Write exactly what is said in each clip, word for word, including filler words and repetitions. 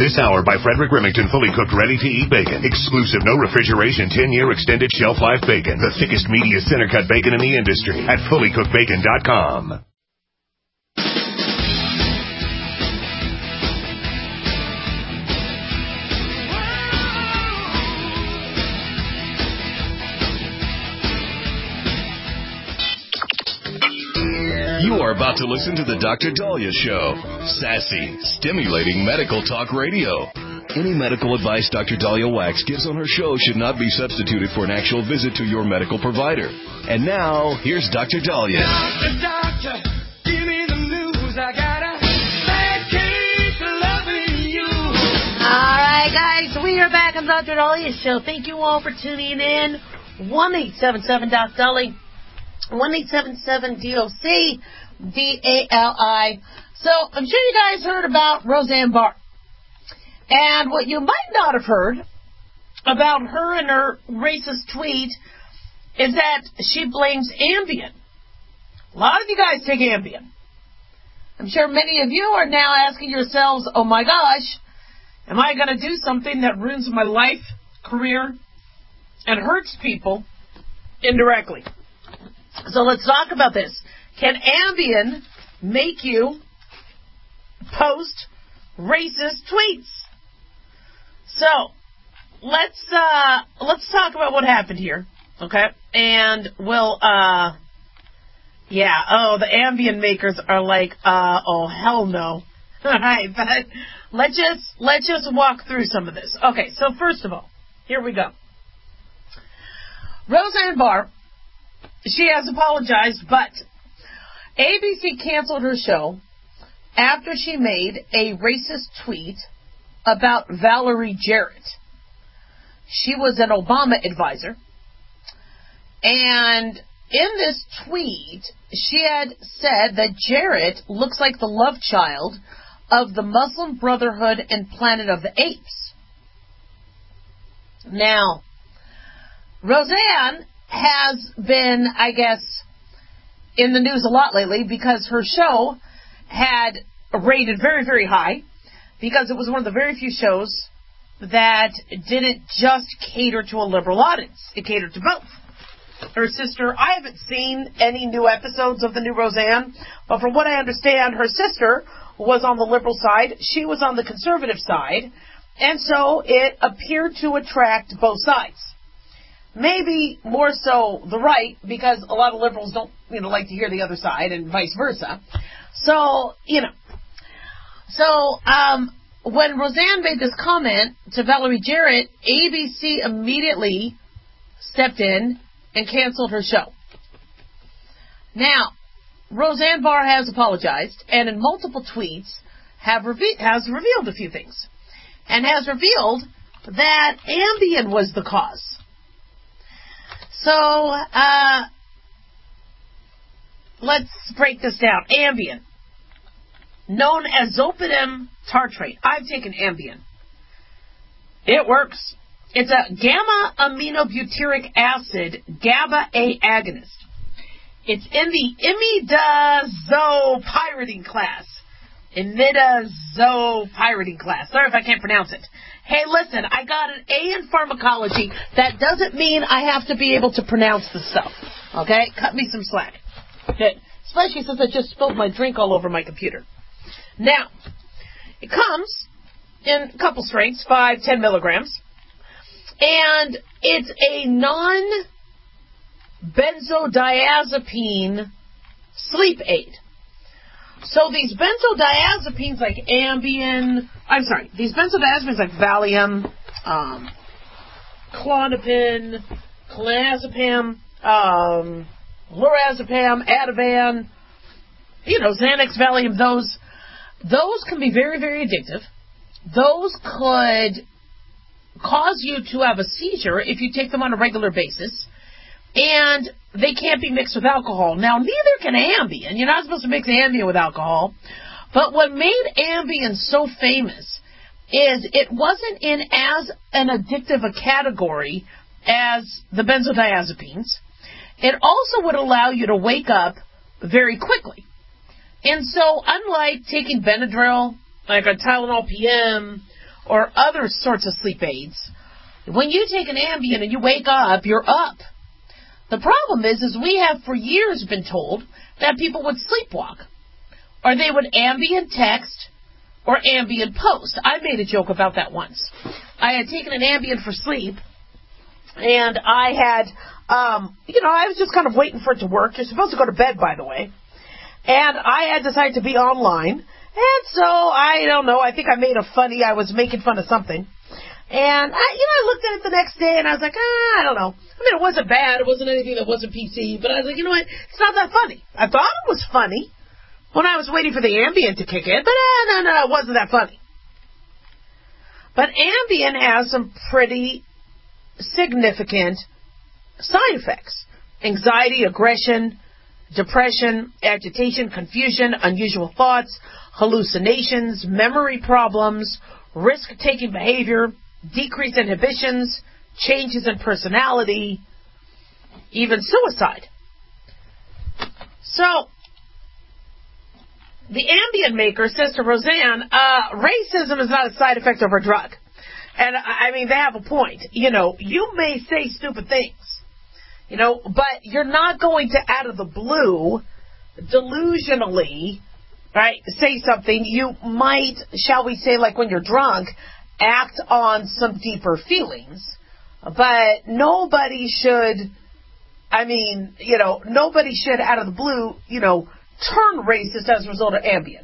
This hour by Frederick Remington, fully cooked, ready-to-eat bacon. Exclusive, no refrigeration, ten-year extended shelf life bacon. The thickest, meatiest, center-cut bacon in the industry at fully cooked bacon dot com. You are about to listen to the Doctor Dahlia Show. Sassy, stimulating medical talk radio. Any medical advice Doctor Dahlia Wax gives on her show should not be substituted for an actual visit to your medical provider. And now, here's Doctor Dahlia. Doctor, doctor, give me the news. I got a bad case of loving you. All right, guys, we are back on Doctor Dahlia Show. Thank you all for tuning in. one eight seven seven Doc Dolly. one eight seven seven D O C D A L I. So, I'm sure you guys heard about Roseanne Barr. And what you might not have heard about her and her racist tweet is that she blames Ambien. A lot of you guys take Ambien. I'm sure many of you are now asking yourselves, oh my gosh, am I going to do something that ruins my life, career, and hurts people indirectly? So let's talk about this. Can Ambien make you post racist tweets? So let's uh, let's talk about what happened here, okay? And we'll, uh, yeah. Oh, the Ambien makers are like, uh, oh hell no. All right, but let's just let's just walk through some of this. Okay, so first of all, here we go. Roseanne Barr. She has apologized, but A B C canceled her show after she made a racist tweet about Valerie Jarrett. She was an Obama advisor, and in this tweet, she had said that Jarrett looks like the love child of the Muslim Brotherhood and Planet of the Apes. Now, Roseanne has been, I guess, in the news a lot lately because her show had rated very, very high because it was one of the very few shows that didn't just cater to a liberal audience. It catered to both. Her sister, I haven't seen any new episodes of the new Roseanne, but from what I understand, her sister was on the liberal side, she was on the conservative side, and so it appeared to attract both sides. Maybe more so the right, because a lot of liberals don't, you know, like to hear the other side, and vice versa. So, you know. So, um, when Roseanne made this comment to Valerie Jarrett, A B C immediately stepped in and canceled her show. Now, Roseanne Barr has apologized, and in multiple tweets have reve- has revealed a few things, and has revealed that Ambien was the cause. So, uh, let's break this down. Ambien, known as zolpidem tartrate. I've taken Ambien. It works. It's a gamma-aminobutyric acid GABA-A agonist. It's in the imidazopyridine class. Imidazopyridine class. Sorry if I can't pronounce it. Hey, listen, I got an A in pharmacology. That doesn't mean I have to be able to pronounce the stuff. Okay? Cut me some slack. Okay? Especially since I just spilled my drink all over my computer. Now, it comes in a couple strengths, five, ten milligrams. And it's a non-benzodiazepine sleep aid. So these benzodiazepines like Ambien, I'm sorry, these benzodiazepines like Valium, um, Klonopin, clonazepam, um, lorazepam, Ativan, you know, Xanax, Valium, those, those can be very, very addictive. Those could cause you to have a seizure if you take them on a regular basis. And they can't be mixed with alcohol. Now, neither can Ambien. You're not supposed to mix Ambien with alcohol. But what made Ambien so famous is it wasn't in as an addictive a category as the benzodiazepines. It also would allow you to wake up very quickly. And so, unlike taking Benadryl, like a Tylenol P M, or other sorts of sleep aids, when you take an Ambien and you wake up, you're up. The problem is, is we have for years been told that people would sleepwalk, or they would Ambien text, or Ambien post. I made a joke about that once. I had taken an Ambien for sleep, and I had, um, you know, I was just kind of waiting for it to work. You're supposed to go to bed, by the way. And I had decided to be online. And so, I don't know, I think I made a funny, I was making fun of something. And, I, you know, I looked at it the next day, and I was like, ah, I don't know. I mean, it wasn't bad. It wasn't anything that wasn't P C. But I was like, you know what? It's not that funny. I thought it was funny when I was waiting for the Ambien to kick in. But, uh, no, no, it wasn't that funny. But Ambien has some pretty significant side effects. Anxiety, aggression, depression, agitation, confusion, unusual thoughts, hallucinations, memory problems, risk-taking behavior, decreased inhibitions, changes in personality, even suicide. So, the Ambien maker says to Roseanne, uh, racism is not a side effect of her drug. And, I mean, they have a point. You know, you may say stupid things, you know, but you're not going to, out of the blue, delusionally, right, say something. You might, shall we say, like when you're drunk, act on some deeper feelings. But nobody should, I mean, you know, nobody should, out of the blue, you know, turn racist as a result of Ambien.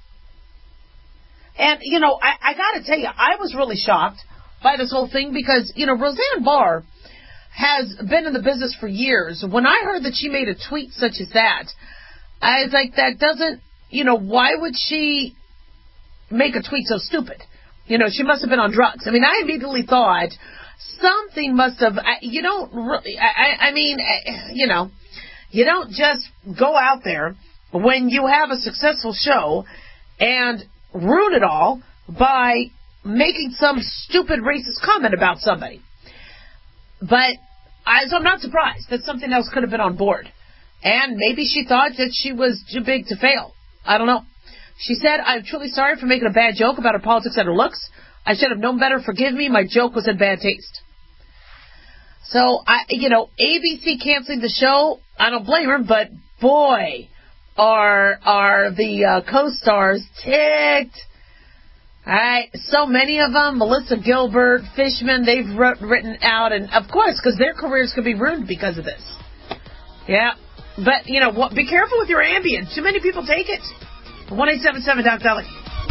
And, you know, I, I got to tell you, I was really shocked by this whole thing because, you know, Roseanne Barr has been in the business for years. When I heard that she made a tweet such as that, I was like, that doesn't, you know, why would she make a tweet so stupid? You know, she must have been on drugs. I mean, I immediately thought something must have, you don't really, I, I mean, you know, you don't just go out there when you have a successful show and ruin it all by making some stupid racist comment about somebody. But I, so I'm not surprised that something else could have been on board. And maybe she thought that she was too big to fail. I don't know. She said, I'm truly sorry for making a bad joke about her politics and her looks. I should have known better. Forgive me. My joke was in bad taste. So, I, you know, A B C canceling the show, I don't blame her, but boy, are are the uh, co-stars ticked. All right, so many of them, Melissa Gilbert, Fishman, they've wrote, written out, and of course, because their careers could be ruined because of this. Yeah, but, you know, what, be careful with your Ambien. Too many people take it. one eight seven seven Doc Dolly.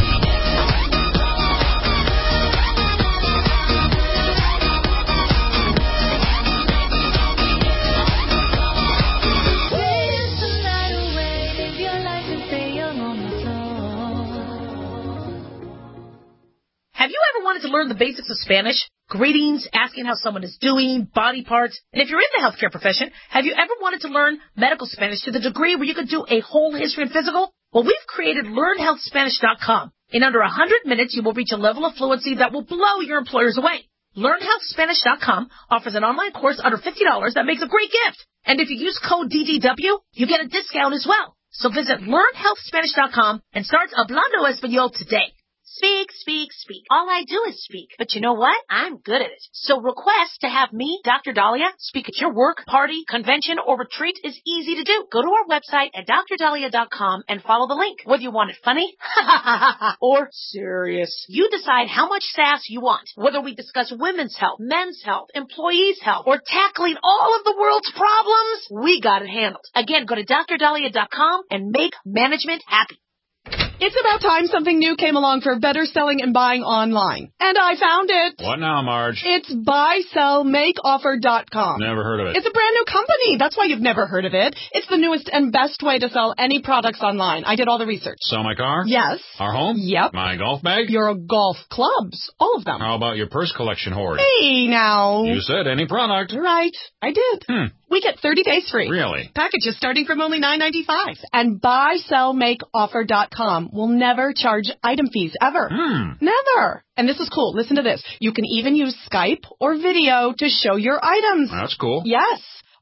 Have you ever wanted to learn the basics of Spanish? Greetings, asking how someone is doing, body parts. And if you're in the healthcare profession, have you ever wanted to learn medical Spanish to the degree where you could do a whole history and physical? Well, we've created learn health spanish dot com. In under one hundred minutes, you will reach a level of fluency that will blow your employers away. learn health spanish dot com offers an online course under fifty dollars that makes a great gift. And if you use code D D W, you get a discount as well. So visit learn health spanish dot com and start Hablando Español today. Speak, speak, speak. All I do is speak. But you know what? I'm good at it. So request to have me, Doctor Dahlia, speak at your work, party, convention, or retreat is easy to do. Go to our website at dr dahlia dot com and follow the link. Whether you want it funny or serious, you decide how much sass you want. Whether we discuss women's health, men's health, employees' health, or tackling all of the world's problems, we got it handled. Again, go to dr dahlia dot com and make management happy. It's about time something new came along for better selling and buying online. And I found it. What now, Marge? It's buy sell make offer dot com. Never heard of it. It's a brand new company. That's why you've never heard of it. It's the newest and best way to sell any products online. I did all the research. Sell my car? Yes. Our home? Yep. My golf bag? Your golf clubs. All of them. How about your purse collection hoard? Hey, now. You said any product. Right. I did. Hmm. We get thirty days free. Really? Packages starting from only nine ninety-five. And buy sell make offer dot com will never charge item fees ever. Hmm. Never. And this is cool. Listen to this. You can even use Skype or video to show your items. That's cool. Yes.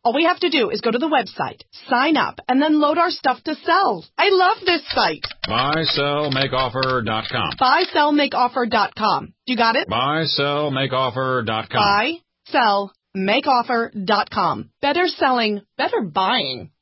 All we have to do is go to the website, sign up, and then load our stuff to sell. I love this site. buy sell make offer dot com. buy sell make offer dot com. You got it? buy sell make offer dot com. buy sell make offer dot com. Better selling, better buying.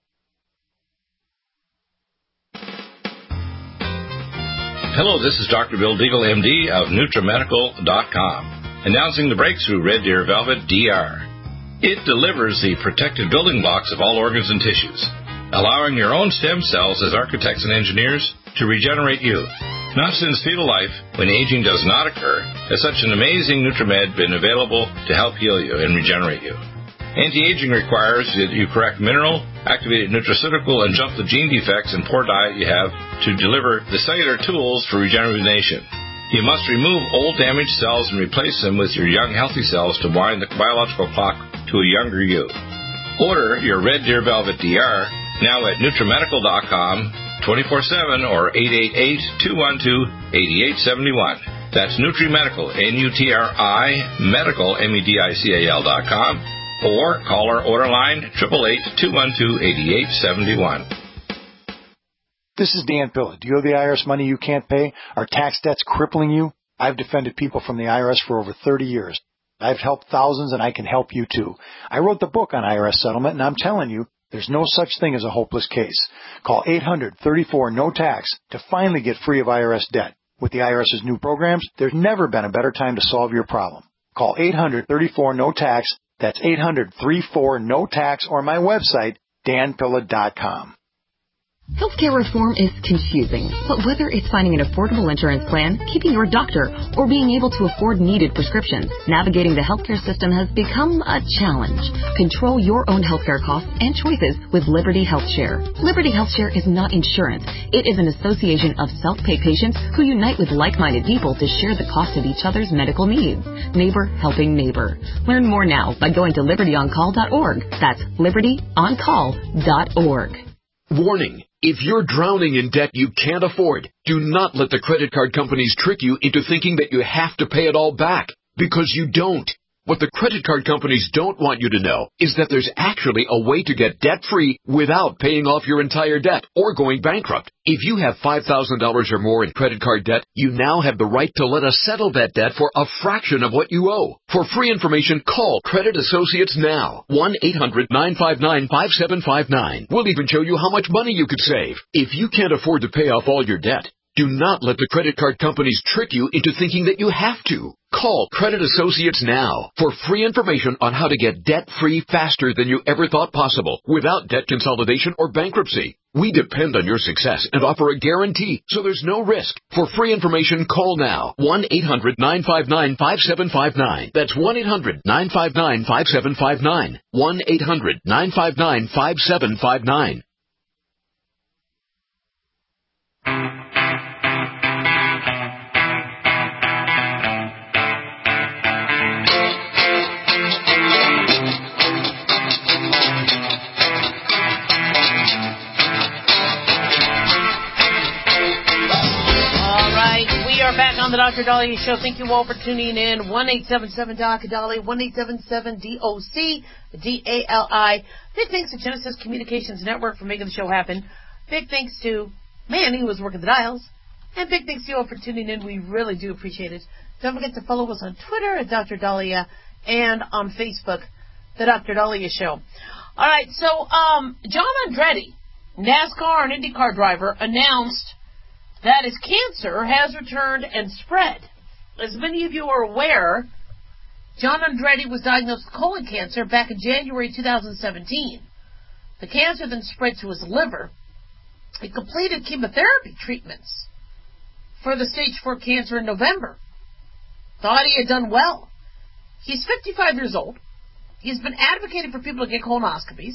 Hello, this is Doctor Bill Deagle, M D of NutriMedical dot com, announcing the breakthrough Red Deer Velvet D R. It delivers the protected building blocks of all organs and tissues, allowing your own stem cells as architects and engineers to regenerate you. Not since fetal life, when aging does not occur, has such an amazing NutriMed been available to help heal you and regenerate you. Anti-aging requires that you correct mineral, activated nutraceutical, and jump the gene defects and poor diet you have to deliver the cellular tools for regeneration. You must remove old damaged cells and replace them with your young healthy cells to wind the biological clock to a younger you. Order your Red Deer Velvet D R now at NutriMedical dot com, twenty-four seven or eight eight eight, two one two, eight eight seven one. That's NutriMedical, N U T R I, medical, M E D I C A L dot com, or call our order line, eight eight eight, two one two, eight eight seven one. This is Dan Pilla. Do you owe the I R S money you can't pay? Are tax debts crippling you? I've defended people from the I R S for over thirty years. I've helped thousands, and I can help you too. I wrote the book on I R S settlement, and I'm telling you, there's no such thing as a hopeless case. Call eight hundred, thirty-four, no tax to finally get free of I R S debt. With the IRS's new programs, there's never been a better time to solve your problem. Call eight hundred, thirty-four, no tax. That's eight hundred, thirty-four, no tax, or my website, Dan Pilla dot com. Healthcare reform is confusing, but whether it's finding an affordable insurance plan, keeping your doctor, or being able to afford needed prescriptions, navigating the healthcare system has become a challenge. Control your own healthcare costs and choices with Liberty HealthShare. Liberty HealthShare is not insurance. It is an association of self-pay patients who unite with like-minded people to share the cost of each other's medical needs. Neighbor helping neighbor. Learn more now by going to liberty on call dot org. That's liberty on call dot org. Warning. If you're drowning in debt you can't afford, do not let the credit card companies trick you into thinking that you have to pay it all back, because you don't. What the credit card companies don't want you to know is that there's actually a way to get debt-free without paying off your entire debt or going bankrupt. If you have five thousand dollars or more in credit card debt, you now have the right to let us settle that debt for a fraction of what you owe. For free information, call Credit Associates now. one eight hundred, nine five nine, five seven five nine. We'll even show you how much money you could save. If you can't afford to pay off all your debt, do not let the credit card companies trick you into thinking that you have to. Call Credit Associates now for free information on how to get debt-free faster than you ever thought possible without debt consolidation or bankruptcy. We depend on your success and offer a guarantee, so there's no risk. For free information, call now. one eight hundred, nine five nine, five seven five nine. That's one eight hundred, nine five nine, five seven five nine. one eight hundred, nine five nine, five seven five nine. Back on the Doctor Dahlia Show. Thank you all for tuning in. one eight seven seven D O C Dahlia, one eight seven seven D O C D A L I. Big thanks to Genesis Communications Network for making the show happen. Big thanks to Manny, who was working the dials. And big thanks to you all for tuning in. We really do appreciate it. Don't forget to follow us on Twitter at Doctor Dahlia and on Facebook, the Doctor Dahlia Show. All right, so um, John Andretti, NASCAR and IndyCar driver, announced that his cancer has returned and spread. As many of you are aware, John Andretti was diagnosed with colon cancer back in January two thousand seventeen. The cancer then spread to his liver. He completed chemotherapy treatments for the stage four cancer in November. Thought he had done well. He's fifty-five years old. He's been advocating for people to get colonoscopies.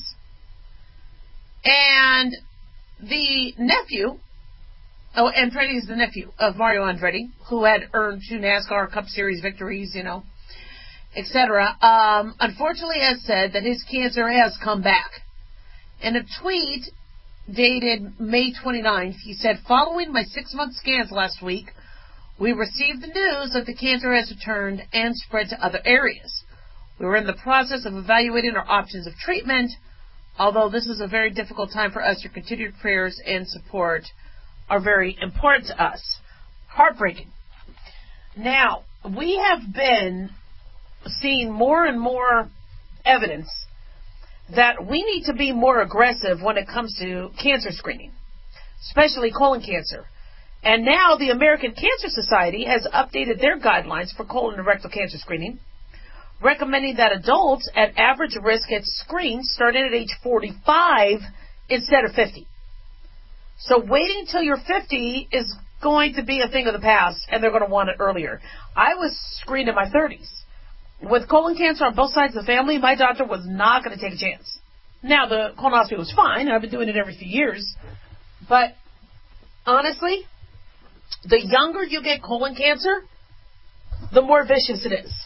And the nephew, oh, Andretti is the nephew of Mario Andretti, who had earned two NASCAR Cup Series victories, you know, et cetera. Um, unfortunately has said that his cancer has come back. In a tweet dated May twenty-ninth, he said, following my six-month scans last week, we received the news that the cancer has returned and spread to other areas. We were in the process of evaluating our options of treatment. Although this is a very difficult time for us, your continued prayers and support are very important to us. Heartbreaking. Now, we have been seeing more and more evidence that we need to be more aggressive when it comes to cancer screening, especially colon cancer. And now the American Cancer Society has updated their guidelines for colon and rectal cancer screening, recommending that adults at average risk get screened starting at age forty-five instead of fifty. So waiting until you're fifty is going to be a thing of the past, and they're going to want it earlier. I was screened in my thirties. With colon cancer on both sides of the family, my doctor was not going to take a chance. Now, the colonoscopy was fine. I've been doing it every few years. But honestly, the younger you get colon cancer, the more vicious it is.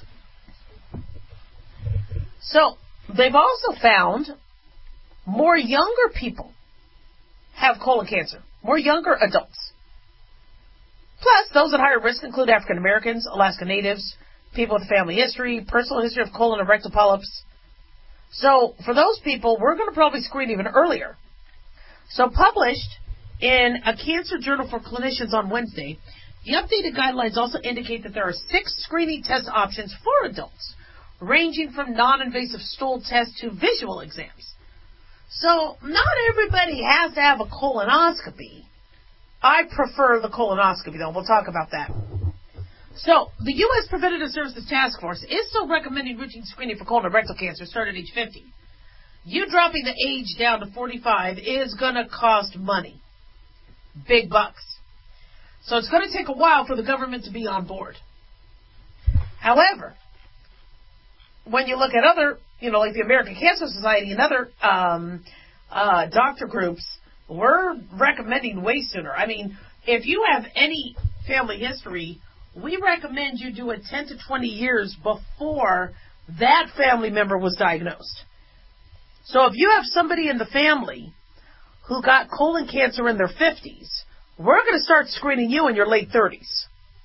So, they've also found more younger people have colon cancer, more younger adults. Plus, those at higher risk include African Americans, Alaska Natives, people with family history, personal history of colon and rectal polyps. So, for those people, we're going to probably screen even earlier. So, published in a Cancer Journal for Clinicians on Wednesday, the updated guidelines also indicate that there are six screening test options for adults, ranging from non-invasive stool tests to visual exams. So, not everybody has to have a colonoscopy. I prefer the colonoscopy, though. We'll talk about that. So, the U S Preventative Services Task Force is still recommending routine screening for colon and rectal cancer starting at age fifty. You dropping the age down to forty-five is going to cost money. Big bucks. So, it's going to take a while for the government to be on board. However, when you look at other, you know, like the American Cancer Society and other um, uh, doctor groups, we're recommending way sooner. I mean, if you have any family history, we recommend you do it ten to twenty years before that family member was diagnosed. So if you have somebody in the family who got colon cancer in their fifties, we're going to start screening you in your late thirties.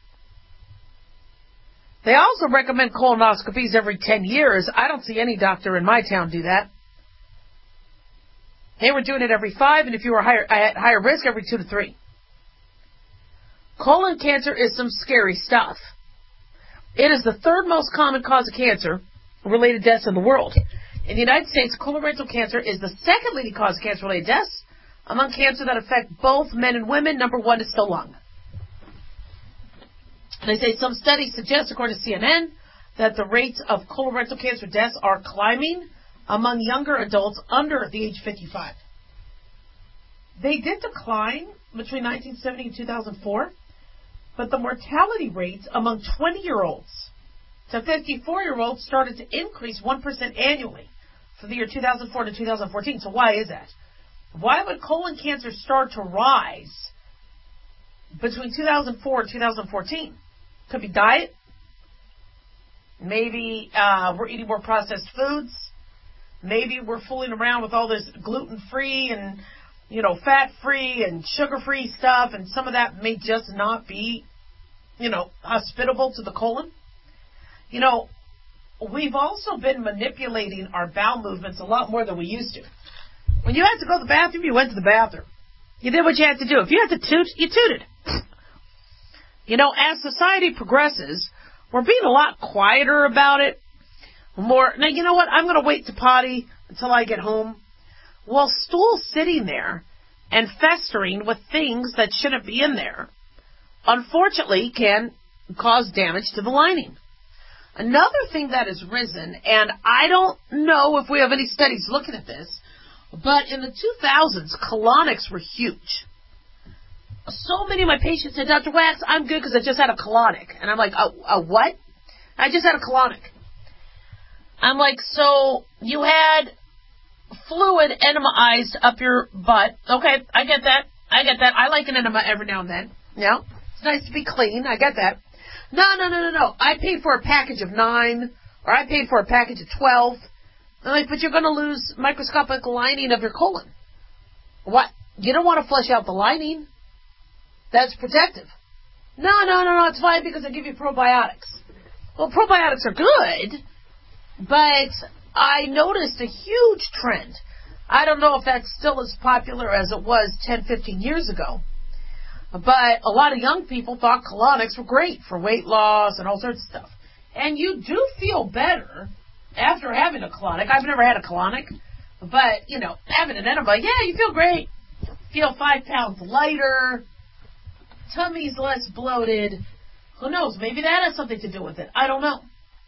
They also recommend colonoscopies every ten years. I don't see any doctor in my town do that. They were doing it every five, and if you were higher, at higher risk, every two to three. Colon cancer is some scary stuff. It is the third most common cause of cancer-related deaths in the world. In the United States, colorectal cancer is the second leading cause of cancer-related deaths. Among cancer that affect both men and women, number one is still lung. They say some studies suggest, according to C N N, that the rates of colorectal cancer deaths are climbing among younger adults under the age fifty-five. They did decline between nineteen seventy and two thousand four, but the mortality rates among twenty-year-olds to fifty-four-year-olds started to increase one percent annually from the year two thousand four to two thousand fourteen. So why is that? Why would colon cancer start to rise between two thousand four and two thousand fourteen? Could be diet. Maybe uh, we're eating more processed foods. Maybe we're fooling around with all this gluten-free and, you know, fat-free and sugar-free stuff, and some of that may just not be, you know, hospitable to the colon. You know, we've also been manipulating our bowel movements a lot more than we used to. When you had to go to the bathroom, you went to the bathroom. You did what you had to do. If you had to toot, you tooted. You know, as society progresses, we're being a lot quieter about it. More, now, you know what? I'm going to wait to potty until I get home. Well, stool sitting there and festering with things that shouldn't be in there, unfortunately, can cause damage to the lining. Another thing that has risen, and I don't know if we have any studies looking at this, but in the two thousands, colonics were huge. So many of my patients said, Doctor Wax, I'm good because I just had a colonic. And I'm like, a, a what? I just had a colonic. I'm like, so you had fluid enemized up your butt. Okay, I get that. I get that. I like an enema every now and then. Yeah, it's nice to be clean. I get that. No, no, no, no, no. I paid for a package of nine, or I paid for a package of twelve. I'm like, but you're going to lose microscopic lining of your colon. What? You don't want to flush out the lining. That's protective. No, no, no, no. It's fine because I give you probiotics. Well, probiotics are good, But I noticed a huge trend. I don't know if that's still as popular as it was ten, fifteen years ago. But a lot of young people thought colonics were great for weight loss and all sorts of stuff. And you do feel better after having a colonic. I've never had a colonic, but, you know, having an enema, yeah, you feel great. Feel five pounds lighter. Tummy's less bloated. Who knows? Maybe that has something to do with it. I don't know.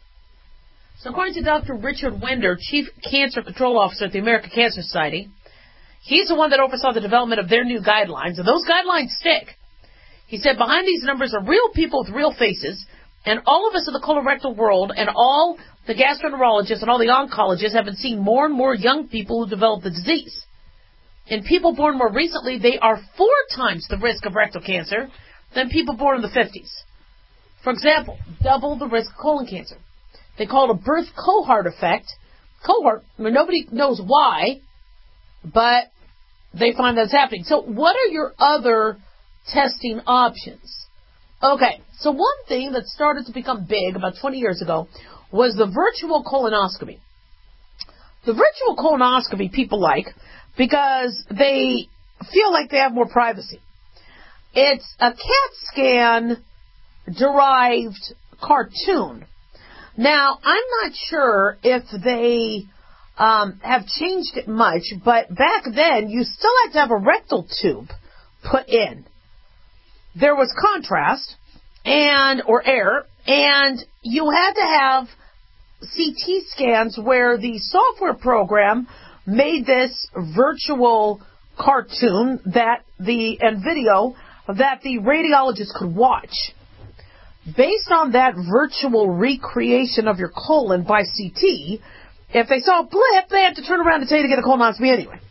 So according to Doctor Richard Winder, Chief Cancer Control Officer at the American Cancer Society, he's the one that oversaw the development of their new guidelines, and those guidelines stick. He said, behind these numbers are real people with real faces, and all of us in the colorectal world and all the gastroenterologists and all the oncologists have been seeing more and more young people who develop the disease. In people born more recently, they are four times the risk of rectal cancer than people born in the fifties. For example, double the risk of colon cancer. They call it a birth cohort effect. Cohort, I mean, nobody knows why, but they find that's happening. So what are your other testing options? Okay, so one thing that started to become big about twenty years ago was the virtual colonoscopy. The virtual colonoscopy people like because they feel like they have more privacy. It's a CAT scan derived cartoon. Now, I'm not sure if they um, have changed it much, but back then you still had to have a rectal tube put in. There was contrast and or air, and you had to have C T scans where the software program made this virtual cartoon that the and video that the radiologist could watch. Based on that virtual recreation of your colon by C T, if they saw a blip, they had to turn around and tell you to get a colonoscopy anyway.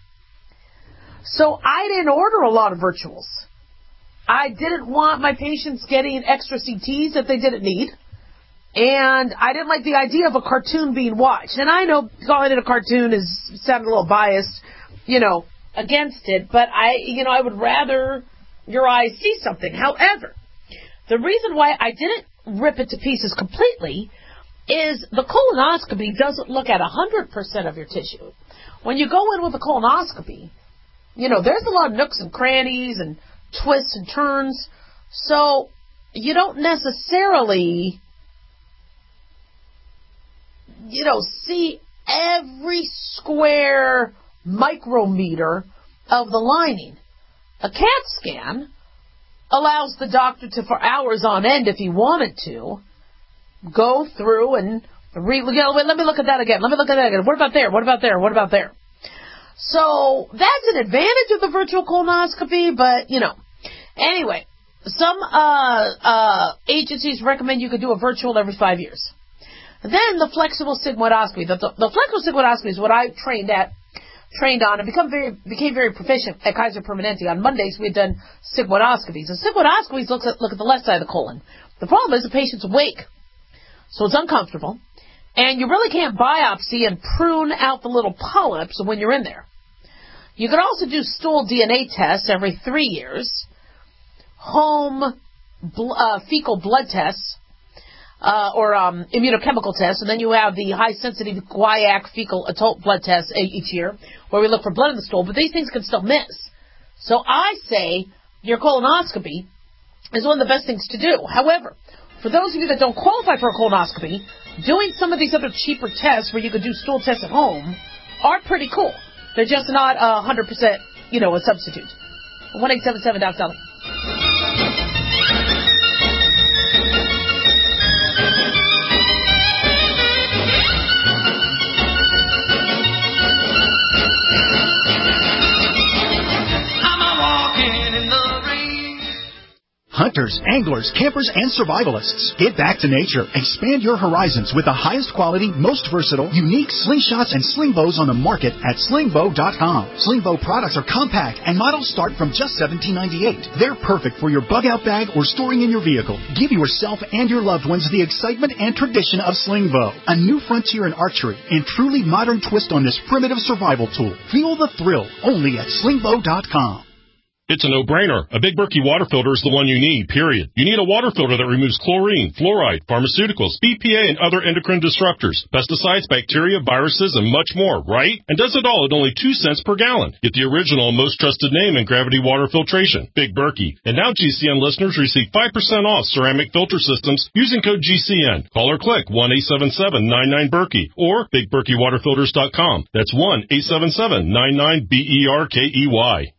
So I didn't order a lot of virtuals. I didn't want my patients getting extra C Ts that they didn't need. And I didn't like the idea of a cartoon being watched. And I know calling it a cartoon is sounding a little biased, you know, against it. But I, you know, I would rather your eyes see something. However, the reason why I didn't rip it to pieces completely is the colonoscopy doesn't look at one hundred percent of your tissue. When you go in with a colonoscopy, you know, there's a lot of nooks and crannies and twists and turns. So you don't necessarily, you know, see every square micrometer of the lining. A CAT scan allows the doctor to, for hours on end, if he wanted to, go through and re- you know, let me look at that again. Let me look at that again. What about there? What about there? What about there? So that's an advantage of the virtual colonoscopy, but, you know. Anyway, some uh, uh, agencies recommend you could do a virtual every five years. Then the flexible sigmoidoscopy. The, the, the flexible sigmoidoscopy is what I trained at. trained on and become very became very proficient at Kaiser Permanente. On Mondays, we had done sigmoidoscopies. And sigmoidoscopies look at, look at the left side of the colon. The problem is the patient's awake, so it's uncomfortable, and you really can't biopsy and prune out the little polyps when you're in there. You can also do stool D N A tests every three years, home bl- uh, fecal blood tests, Uh, or um, immunochemical tests, and then you have the high-sensitivity guaiac fecal adult blood tests each year, where we look for blood in the stool, but these things can still miss. So I say your colonoscopy is one of the best things to do. However, for those of you that don't qualify for a colonoscopy, doing some of these other cheaper tests where you could do stool tests at home are pretty cool. They're just not a one hundred percent, you know, a substitute. one eight seven seven, Doc Dolly. Hunters, anglers, campers, and survivalists. Get back to nature. Expand your horizons with the highest quality, most versatile, unique slingshots and sling bows on the market at sling bow dot com. Sling bow products are compact and models start from just seventeen ninety-eight. They're perfect for your bug-out bag or storing in your vehicle. Give yourself and your loved ones the excitement and tradition of sling bow. A new frontier in archery and truly modern twist on this primitive survival tool. Feel the thrill only at sling bow dot com. It's a no-brainer. A Big Berkey water filter is the one you need, period. You need a water filter that removes chlorine, fluoride, pharmaceuticals, B P A, and other endocrine disruptors, pesticides, bacteria, viruses, and much more, right? And does it all at only two cents per gallon. Get the original and most trusted name in gravity water filtration, Big Berkey. And now G C N listeners receive five percent off ceramic filter systems using code G C N. Call or click one eight seven seven nine nine Berkey or big berkey water filters dot com. That's one eight seven seven nine nine B E R K E Y.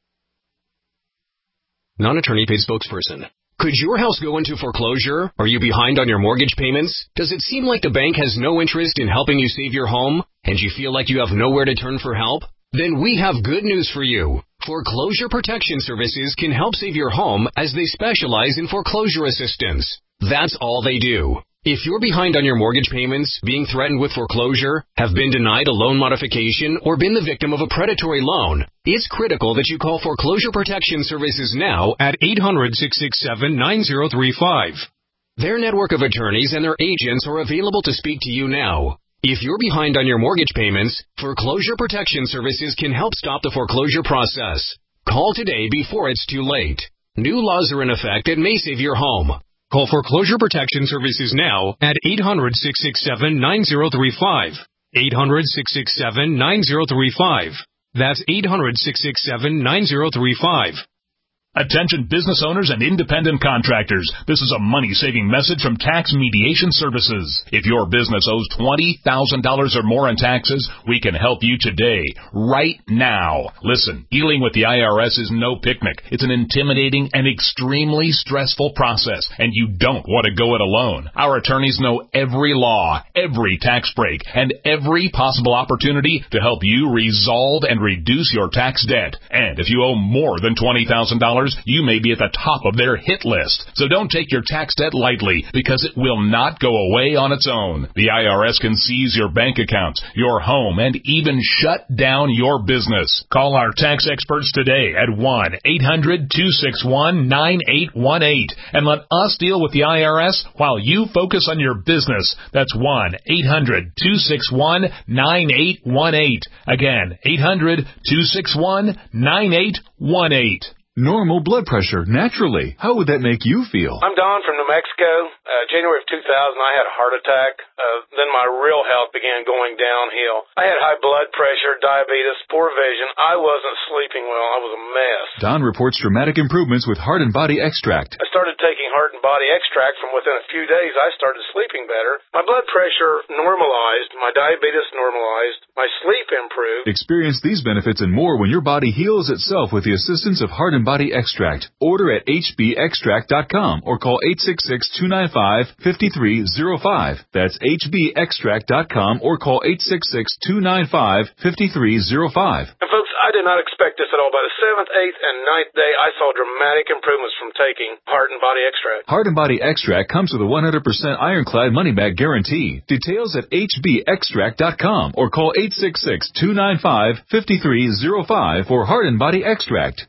Non-attorney paid spokesperson. Could your house go into foreclosure? Are you behind on your mortgage payments? Does it seem like the bank has no interest in helping you save your home, and you feel like you have nowhere to turn for help? Then we have good news for you. Foreclosure Protection Services can help save your home as they specialize in foreclosure assistance. That's all they do. If you're behind on your mortgage payments, being threatened with foreclosure, have been denied a loan modification, or been the victim of a predatory loan, it's critical that you call Foreclosure Protection Services now at eight hundred, six six seven, nine zero three five. Their network of attorneys and their agents are available to speak to you now. If you're behind on your mortgage payments, Foreclosure Protection Services can help stop the foreclosure process. Call today before it's too late. New laws are in effect that may save your home. Call Foreclosure Protection Services now at eight hundred, six six seven, nine zero three five. eight hundred, six six seven, nine zero three five. That's eight hundred, six six seven, nine zero three five. Attention business owners and independent contractors. This is a money-saving message from Tax Mediation Services. If your business owes twenty thousand dollars or more in taxes, we can help you today, right now. Listen, dealing with the I R S is no picnic. It's an intimidating and extremely stressful process, and you don't want to go it alone. Our attorneys know every law, every tax break, and every possible opportunity to help you resolve and reduce your tax debt. And if you owe more than twenty thousand dollars, you may be at the top of their hit list. So don't take your tax debt lightly, because it will not go away on its own. The I R S can seize your bank accounts, your home, and even shut down your business. Call our tax experts today at one eight hundred, two six one, nine eight one eight and let us deal with the I R S while you focus on your business. That's one eight hundred, two six one, nine eight one eight. Again, eight hundred, two six one, nine eight one eight. Normal blood pressure, naturally. How would that make you feel? I'm Don from New Mexico. Uh, January of two thousand, I had a heart attack. Uh, then my real health began going downhill. I had high blood pressure, diabetes, poor vision. I wasn't sleeping well. I was a mess. Don reports dramatic improvements with Heart and Body Extract. I started taking Heart and Body Extract. From within a few days, I started sleeping better. My blood pressure normalized. My diabetes normalized. My sleep improved. Experience these benefits and more when your body heals itself with the assistance of Heart and Body Extract. Order at h b extract dot com or call eight six six, two nine five, five three zero five. That's h b extract dot com or call eight six six, two nine five, five three zero five. And folks, I did not expect this at all. By the seventh, eighth, and ninth day, I saw dramatic improvements from taking Heart and Body Extract. Heart and Body Extract comes with a one hundred percent ironclad money-back guarantee. Details at h b extract dot com or call eight six six, two nine five, five three zero five for Heart and Body Extract.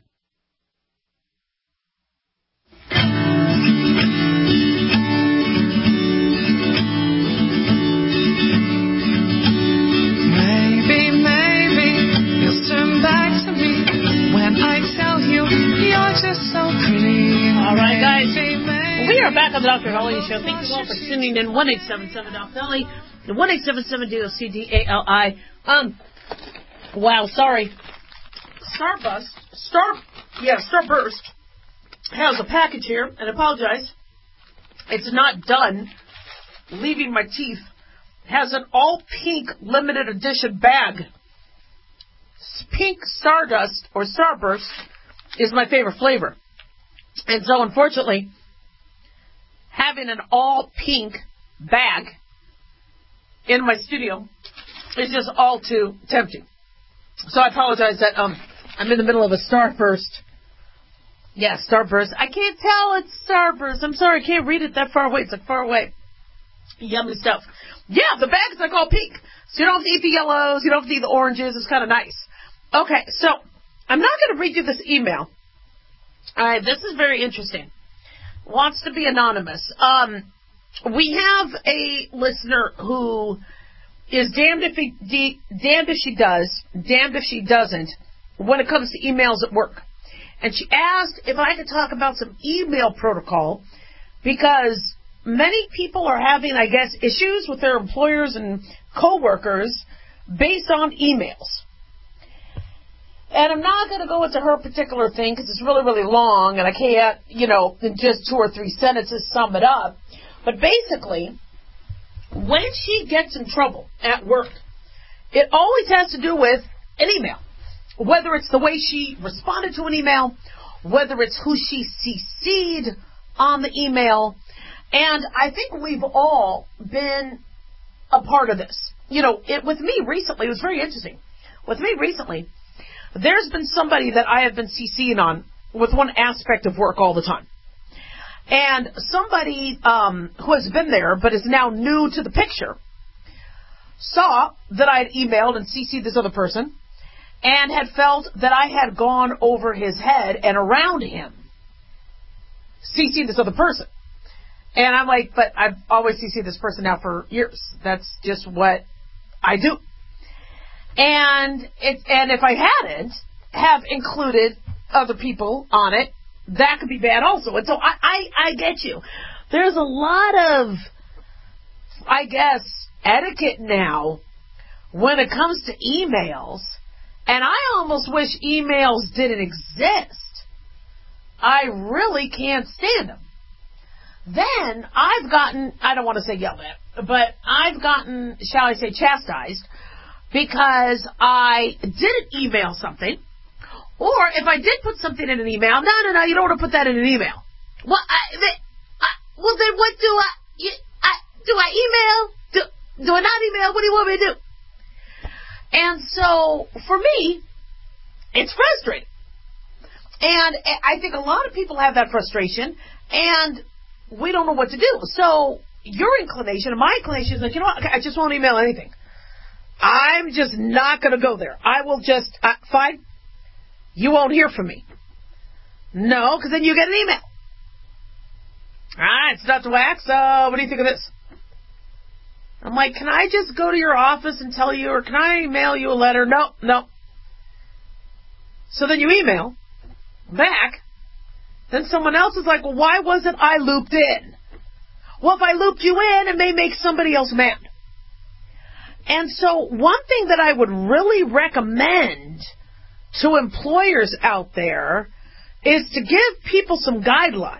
Maybe, maybe you'll turn back to me when I tell you you're just so pretty. All right, guys. Maybe, maybe. We are back on the Doctor Dolly Show. Thank you all for tuning in. one eight seven seven Doc Dolly. one eight seven seven D O C D A L I. Um, wow, sorry. Starburst, Star, yeah, Starburst has a package here, and I apologize. It's not done. Leaving my teeth. Has an all-pink limited edition bag. Pink Stardust, or Starburst, is my favorite flavor. And so, unfortunately, having an all-pink bag in my studio is just all too tempting. So I apologize that um I'm in the middle of a Starburst. Yeah, Starburst. I can't tell it's Starburst. I'm sorry, I can't read it that far away. It's like far away. Yummy stuff. Yeah, the bag's like all pink. So you don't have to eat the yellows. You don't have to eat the oranges. It's kind of nice. Okay, so I'm not going to read you this email. All right, this is very interesting. Wants to be anonymous. Um, we have a listener who is damned if he de- damned if she does, damned if she doesn't when it comes to emails at work. and she asked if I could talk about some email protocol because many people are having, I guess, issues with their employers and coworkers based on emails. And I'm not going to go into her particular thing because it's really, really long, and I can't, you know, in just two or three sentences sum it up. But basically, when she gets in trouble at work, it always has to do with an email. Whether it's the way she responded to an email, whether it's who she C C'd on the email. And I think we've all been a part of this. You know, it, with me recently, it was very interesting. With me recently, there's been somebody that I have been C C'ing on with one aspect of work all the time. And somebody um, who has been there but is now new to the picture saw that I had emailed and C C'd this other person and had felt that I had gone over his head and around him, C C'd this other person. And I'm like, but I've always C C'd this person now for years. That's just what I do. And it, and if I hadn't have included other people on it, that could be bad also. And so I, I, I get you. There's a lot of, I guess, etiquette now when it comes to emails. And I almost wish emails didn't exist. I really can't stand them. Then I've gotten, I don't want to say yelled at, but I've gotten, shall I say, chastised because I didn't email something. Or if I did put something in an email, no, no, no, you don't want to put that in an email. Well, I, they, I, well then what do I, you, I, do I email? Do, do I not email? What do you want me to do? And so, for me, it's frustrating. And I think a lot of people have that frustration, and we don't know what to do. So, your inclination and my inclination is like, you know what, I just won't email anything. I'm just not going to go there. I will just, uh, fine, you won't hear from me. No, because then you get an email. All right, it's Doctor Wax. Uh, what do you think of this? I'm like, can I just go to your office and tell you, or can I mail you a letter? No, no. So then you email back. Then someone else is like, well, why wasn't I looped in? Well, if I looped you in, it may make somebody else mad. And so one thing that I would really recommend to employers out there is to give people some guidelines.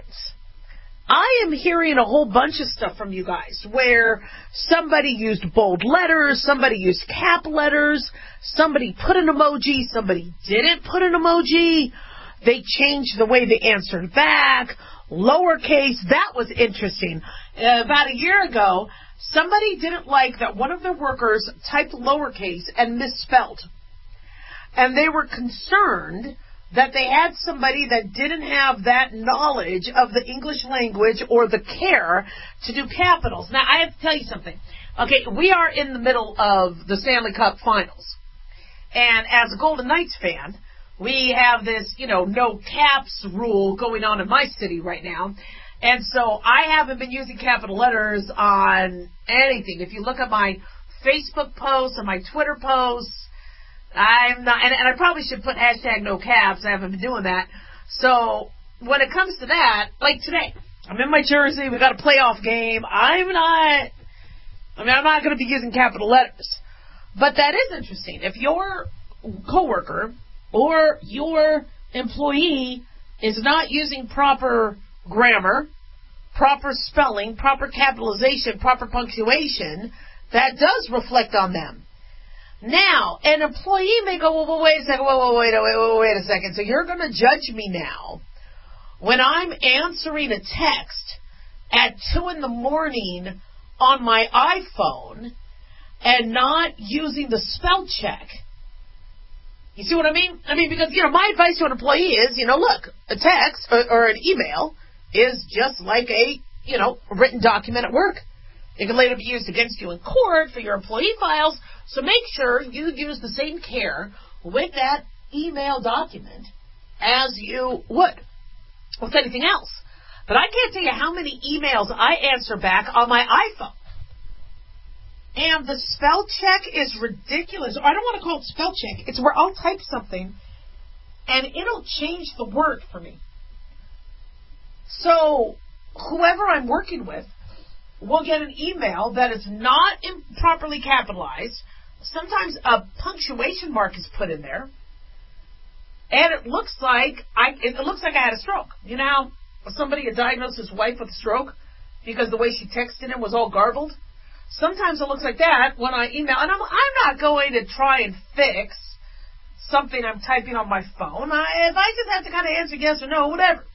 I am hearing a whole bunch of stuff from you guys where somebody used bold letters, somebody used cap letters, somebody put an emoji, somebody didn't put an emoji. They changed the way they answered back, lowercase. That was interesting. Uh, about a year ago, somebody didn't like that one of their workers typed lowercase and misspelled. And they were concerned that they had somebody that didn't have that knowledge of the English language or the care to do capitals. Now, I have to tell you something. Okay, we are in the middle of the Stanley Cup Finals. And as a Golden Knights fan, we have this, you know, no caps rule going on in my city right now. And so I haven't been using capital letters on anything. If you look at my Facebook posts and my Twitter posts, I'm not, and, and I probably should put hashtag no caps. I haven't been doing that. So when it comes to that, like today, I'm in my jersey. We got a playoff game. I'm not, I mean, I'm not going to be using capital letters. But that is interesting. If your coworker or your employee is not using proper grammar, proper spelling, proper capitalization, proper punctuation, that does reflect on them. Now, an employee may go, well, well wait a second, wait, wait, wait, wait, wait, wait a second. So you're going to judge me now when I'm answering a text at two in the morning on my iPhone and not using the spell check. You see what I mean? I mean, because, you know, my advice to an employee is, you know, look, a text or, or an email is just like a, you know, written document at work. It can later be used against you in court for your employee files. So make sure you use the same care with that email document as you would with anything else. But I can't tell you how many emails I answer back on my iPhone. And the spell check is ridiculous. I don't want to call it spell check. It's where I'll type something and it'll change the word for me. So whoever I'm working with will get an email that is not improperly capitalized. Sometimes a punctuation mark is put in there, and it looks like I it looks like I had a stroke. You know how somebody had diagnosed his wife with a stroke because the way she texted him was all garbled? Sometimes it looks like that when I email, and I'm I'm not going to try and fix something I'm typing on my phone. I, if I just have to kind of answer yes or no, whatever.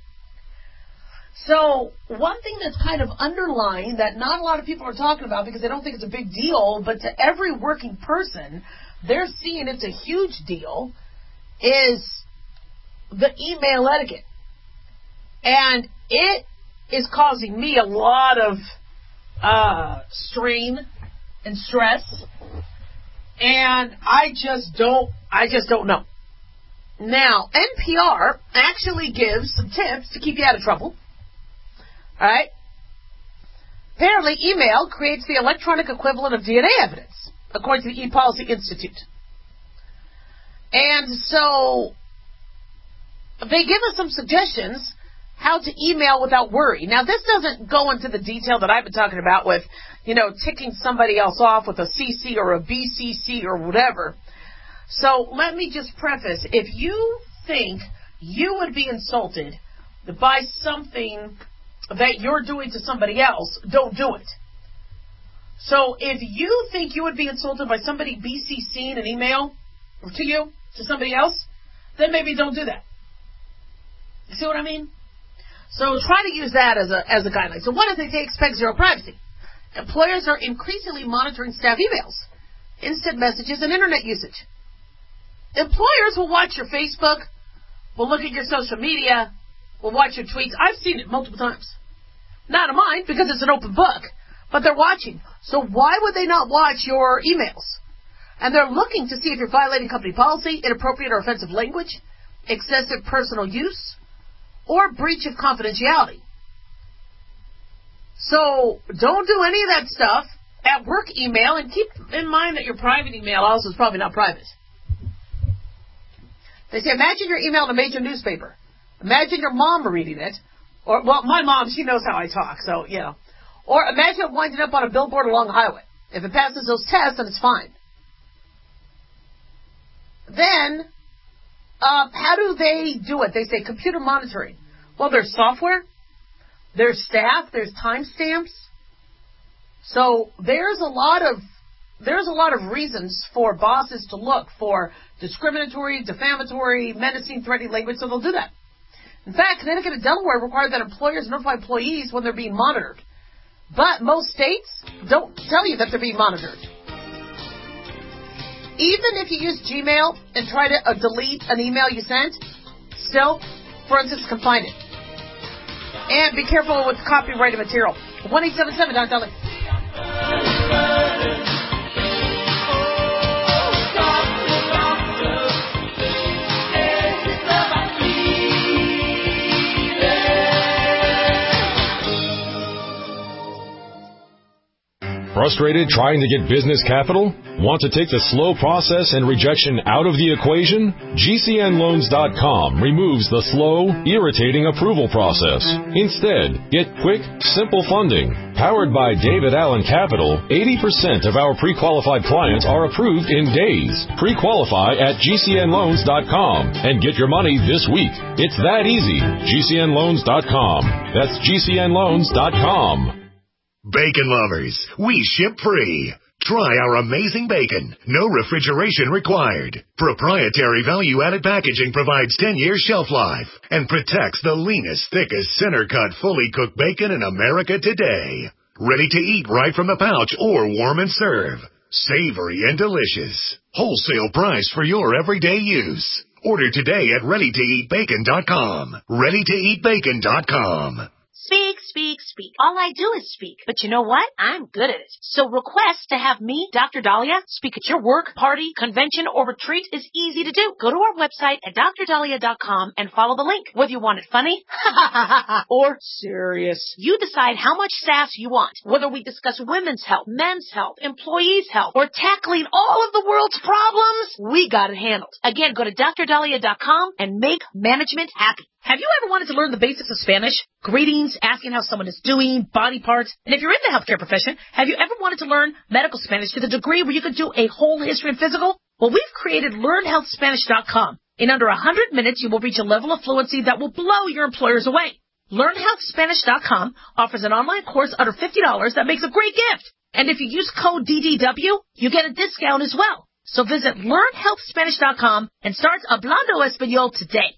So one thing that's kind of underlying that not a lot of people are talking about because they don't think it's a big deal, but to every working person, they're seeing it's a huge deal, is the email etiquette. And it is causing me a lot of uh, strain and stress. And I just don't, I just don't know. Now, N P R actually gives some tips to keep you out of trouble. All right? Apparently, email creates the electronic equivalent of D N A evidence, according to the ePolicy Institute. And so, they give us some suggestions how to email without worry. Now, this doesn't go into the detail that I've been talking about with, you know, ticking somebody else off with a C C or a B C C or whatever. So, let me just preface, if you think you would be insulted by something that you're doing to somebody else, don't do it. So if you think you would be insulted by somebody BCCing an email to you, to somebody else, then maybe don't do that. You see what I mean? So try to use that as a as a guideline. So one is they expect zero privacy. Employers are increasingly monitoring staff emails, instant messages, and internet usage. Employers will watch your Facebook, will look at your social media, will watch your tweets. I've seen it multiple times. Not of mine, because it's an open book, but they're watching. So why would they not watch your emails? And they're looking to see if you're violating company policy, inappropriate or offensive language, excessive personal use, or breach of confidentiality. So don't do any of that stuff at work email, and keep in mind that your private email also is probably not private. They say, imagine you're emailing a major newspaper. Imagine your mom reading it. Or, well, my mom, she knows how I talk, so, you know. Or imagine it winding up on a billboard along the highway. If it passes those tests, then it's fine. Then, uh, how do they do it? They say computer monitoring. Well, there's software, there's staff, there's timestamps. So there's a lot of there's a lot of reasons for bosses to look for discriminatory, defamatory, menacing, threatening language, so they'll do that. In fact, Connecticut and Delaware require that employers notify employees when they're being monitored. But most states don't tell you that they're being monitored. Even if you use Gmail and try to uh, delete an email you sent, still, forensics can find it. And be careful with copyrighted material. one eight seven seven, Doctor Dolly. Frustrated trying to get business capital? Want to take the slow process and rejection out of the equation? G C N loans dot com removes the slow, irritating approval process. Instead, get quick, simple funding. Powered by David Allen Capital, eighty percent of our pre-qualified clients are approved in days. Pre-qualify at G C N loans dot com and get your money this week. It's that easy. G C N loans dot com. That's G C N loans dot com. Bacon lovers, we ship free. Try our amazing bacon. No refrigeration required. Proprietary value-added packaging provides ten-year shelf life and protects the leanest, thickest, center-cut, fully cooked bacon in America today. Ready to eat right from the pouch or warm and serve. Savory and delicious. Wholesale price for your everyday use. Order today at ready to eat bacon dot com. ready to eat bacon dot com. Speak, speak, speak. All I do is speak. But you know what? I'm good at it. So request to have me, Doctor Dahlia, speak at your work, party, convention, or retreat is easy to do. Go to our website at D R Dahlia dot com and follow the link. Whether you want it funny or serious, you decide how much sass you want. Whether we discuss women's health, men's health, employees' health, or tackling all of the world's problems, we got it handled. Again, go to D R Dahlia dot com and make management happy. Have you ever wanted to learn the basics of Spanish? Greetings, asking how someone is doing, body parts. And if you're in the healthcare profession, have you ever wanted to learn medical Spanish to the degree where you could do a whole history and physical? Well, we've created Learn Health Spanish dot com. In under one hundred minutes, you will reach a level of fluency that will blow your employers away. Learn Health Spanish dot com offers an online course under fifty dollars that makes a great gift. And if you use code D D W, you get a discount as well. So visit Learn Health Spanish dot com and start Hablando Español today.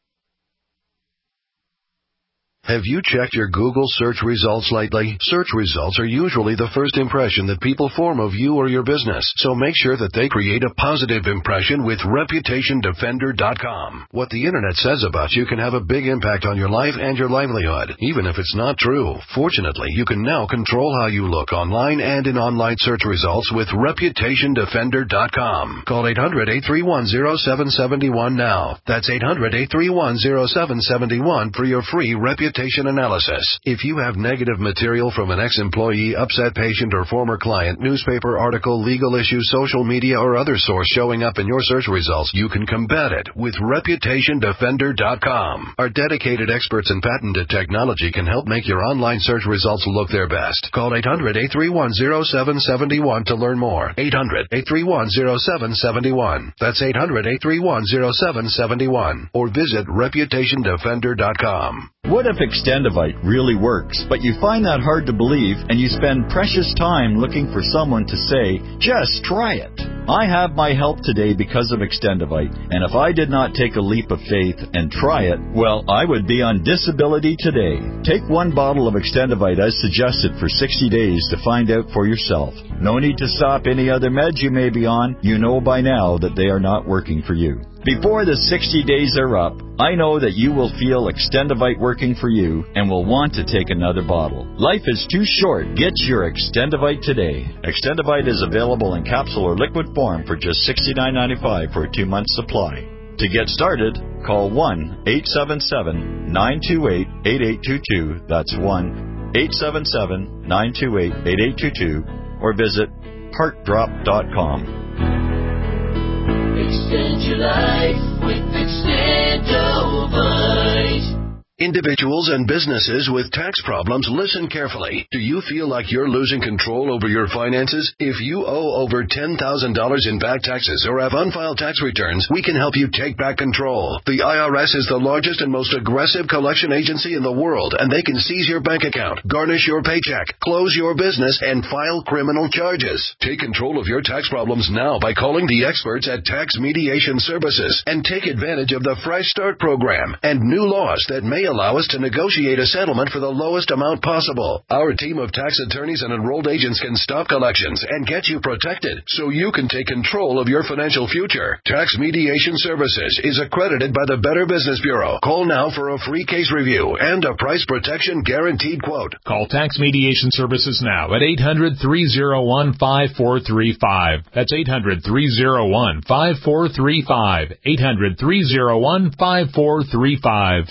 Have you checked your Google search results lately? Search results are usually the first impression that people form of you or your business, so make sure that they create a positive impression with Reputation Defender dot com. What the internet says about you can have a big impact on your life and your livelihood, even if it's not true. Fortunately, you can now control how you look online and in online search results with Reputation Defender dot com. Call eight hundred, eight three one, zero seven seven one now. That's eight hundred, eight three one, zero seven seven one for your free reputation analysis. If you have negative material from an ex-employee, upset patient, or former client, newspaper article, legal issue, social media, or other source showing up in your search results, you can combat it with Reputation Defender dot com. Our dedicated experts in patented technology can help make your online search results look their best. Call eight hundred, eight three one, zero seven seven one to learn more. eight hundred, eight three one, zero seven seven one. That's eight hundred, eight three one, zero seven seven one. Or visit Reputation Defender dot com. What if Extendivite really works, but you find that hard to believe and you spend precious time looking for someone to say, just try it? I have my help today because of Extendivite, and if I did not take a leap of faith and try it, well, I would be on disability today. Take one bottle of Extendivite as suggested for sixty days to find out for yourself. No need to stop any other meds you may be on. You know by now that they are not working for you. Before the sixty days are up, I know that you will feel Extendivite working for you and will want to take another bottle. Life is too short. Get your Extendivite today. Extendivite is available in capsule or liquid form for just sixty-nine ninety-five for a two-month supply. To get started, call one eight seven seven, nine two eight, eight eight two two. That's one eight seven seven, nine two eight, eight eight two two. Or visit heart drop dot com. Extend your life with Extendivite. Individuals and businesses with tax problems, listen carefully. Do you feel like you're losing control over your finances? If you owe over ten thousand dollars in back taxes or have unfiled tax returns, we can help you take back control. The I R S is the largest and most aggressive collection agency in the world, and they can seize your bank account, garnish your paycheck, close your business, and file criminal charges. Take control of your tax problems now by calling the experts at Tax Mediation Services and take advantage of the Fresh Start program and new laws that may allow us to negotiate a settlement for the lowest amount possible. Our team of tax attorneys and enrolled agents can stop collections and get you protected so you can take control of your financial future. Tax Mediation Services is accredited by the Better Business Bureau. Call now for a free case review and a price protection guaranteed quote. Call Tax Mediation Services now at eight hundred, three oh one, five four three five. That's eight hundred, three oh one, five four three five. eight hundred, three oh one, five four three five.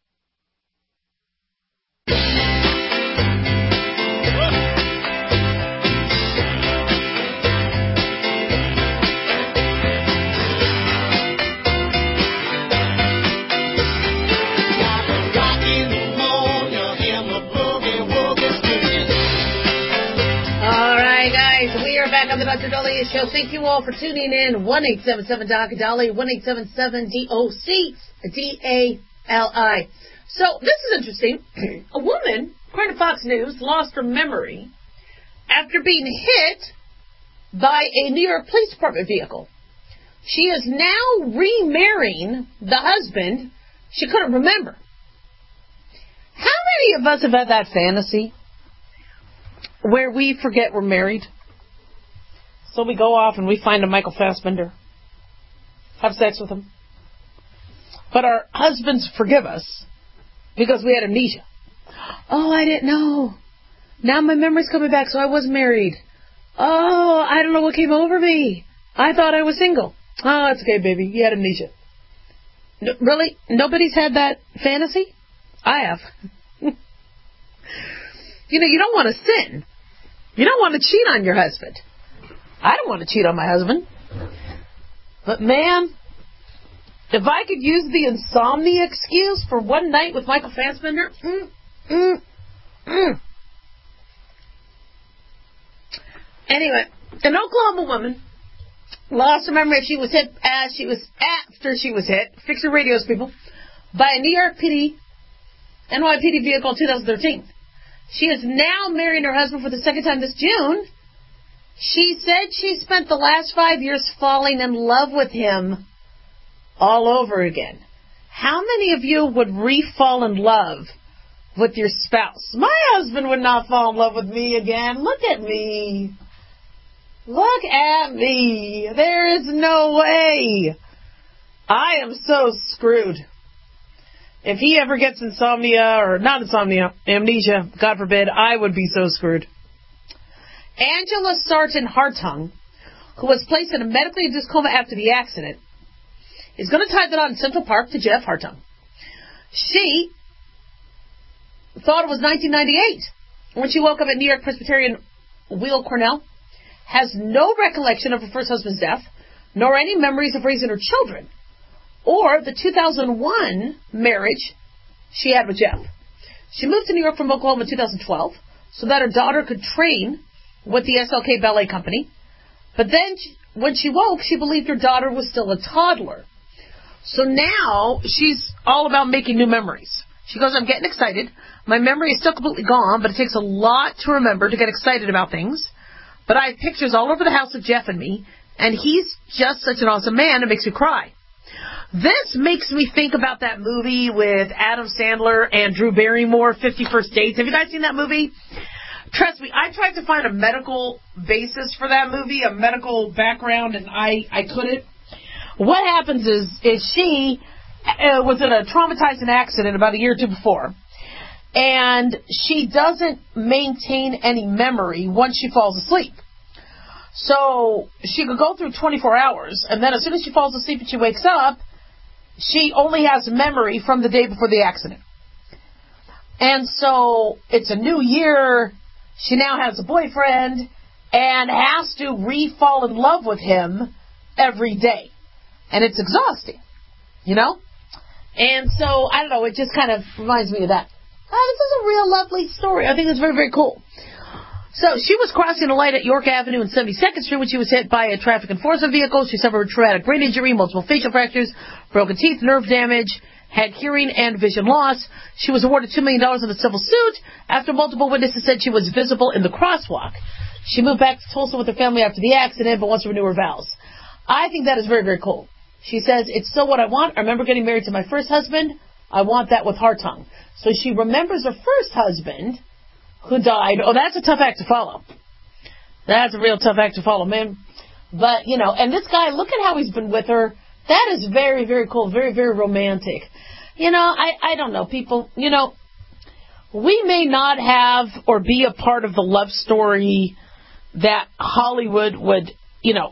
Back on the Doctor Dahlia Show. Thank you all for tuning in. one eight seven seven D O C Dali, one eight seven seven D O C D A L I. So this is interesting. A woman, according to Fox News, lost her memory after being hit by a New York Police Department vehicle. She is now remarrying the husband she couldn't remember. How many of us have had that fantasy where we forget we're married? So we go off and we find a Michael Fassbender, have sex with him. But our husbands forgive us because we had amnesia. Oh, I didn't know. Now my memory's coming back, so I was married. Oh, I don't know what came over me. I thought I was single. Oh, it's okay, baby. You had amnesia. No, really? Nobody's had that fantasy? I have. You know, you don't want to sin. You don't want to cheat on your husband. I don't want to cheat on my husband. But, man, if I could use the insomnia excuse for one night with Michael Fassbender, mm, mm, mm. Anyway, an Oklahoma woman lost her memory. She was hit as she was after she was hit. Fix your radios, people. By a New York P D, N Y P D vehicle in two thousand thirteen. She is now marrying her husband for the second time this June. She said she spent the last five years falling in love with him all over again. How many of you would re-fall in love with your spouse? My husband would not fall in love with me again. Look at me. Look at me. There is no way. I am so screwed. If he ever gets insomnia, or not insomnia, amnesia, God forbid, I would be so screwed. Angela Sarton Hartung, who was placed in a medically induced coma after the accident, is going to tie that on in Central Park to Jeff Hartung. She thought it was nineteen ninety-eight when she woke up at New York Presbyterian Weill Cornell, has no recollection of her first husband's death, nor any memories of raising her children, or the two thousand one marriage she had with Jeff. She moved to New York from Oklahoma in two thousand twelve so that her daughter could train with the S L K Ballet Company. But then, she, when she woke, she believed her daughter was still a toddler. So now, she's all about making new memories. She goes, I'm getting excited. My memory is still completely gone, but it takes a lot to remember to get excited about things. But I have pictures all over the house of Jeff and me, and he's just such an awesome man, it makes me cry. This makes me think about that movie with Adam Sandler and Drew Barrymore, fifty First Dates. Have you guys seen that movie? Trust me, I tried to find a medical basis for that movie, a medical background, and I, I couldn't. What happens is, is she uh, was in a traumatizing accident about a year or two before, and she doesn't maintain any memory once she falls asleep. So she could go through twenty-four hours, and then as soon as she falls asleep and she wakes up, she only has memory from the day before the accident. And so it's a new year. She now has a boyfriend and has to re-fall in love with him every day. And it's exhausting, you know? And so, I don't know, it just kind of reminds me of that. Oh, this is a real lovely story. I think it's very, very cool. So, she was crossing a light at York Avenue and seventy-second Street when she was hit by a traffic enforcement vehicle. She suffered a traumatic brain injury, multiple facial fractures, broken teeth, nerve damage, had hearing and vision loss. She was awarded two million dollars in a civil suit after multiple witnesses said she was visible in the crosswalk. She moved back to Tulsa with her family after the accident, but wants to renew her vows. I think that is very, very cool. She says, it's so what I want. I remember getting married to my first husband. I want that with Hartung. So she remembers her first husband who died. Oh, that's a tough act to follow. That's a real tough act to follow, man. But, you know, and this guy, look at how he's been with her. That is very, very cool, very, very romantic. You know, I, I don't know, people, you know, we may not have or be a part of the love story that Hollywood would, you know,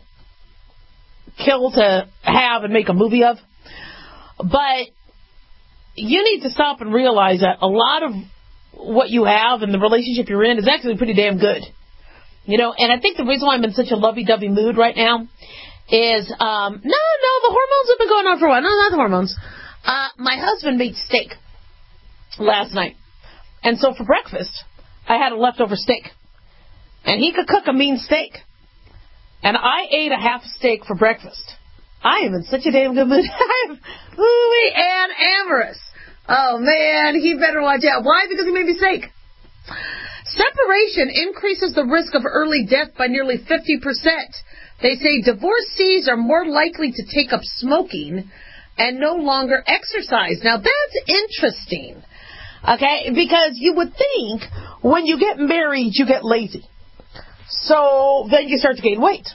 kill to have and make a movie of. But you need to stop and realize that a lot of what you have and the relationship you're in is actually pretty damn good. You know, and I think the reason why I'm in such a lovey-dovey mood right now is, um, no, no, the hormones have been going on for a while. No, not the hormones. Uh, my husband made steak last night. And so for breakfast, I had a leftover steak. And he could cook a mean steak. And I ate a half steak for breakfast. I am in such a damn good mood. I'm ooey and amorous. Oh, man, he better watch out. Why? Because he made me steak. Separation increases the risk of early death by nearly fifty percent. They say divorcees are more likely to take up smoking and no longer exercise. Now, that's interesting, okay, because you would think when you get married, you get lazy. So then you start to gain weight.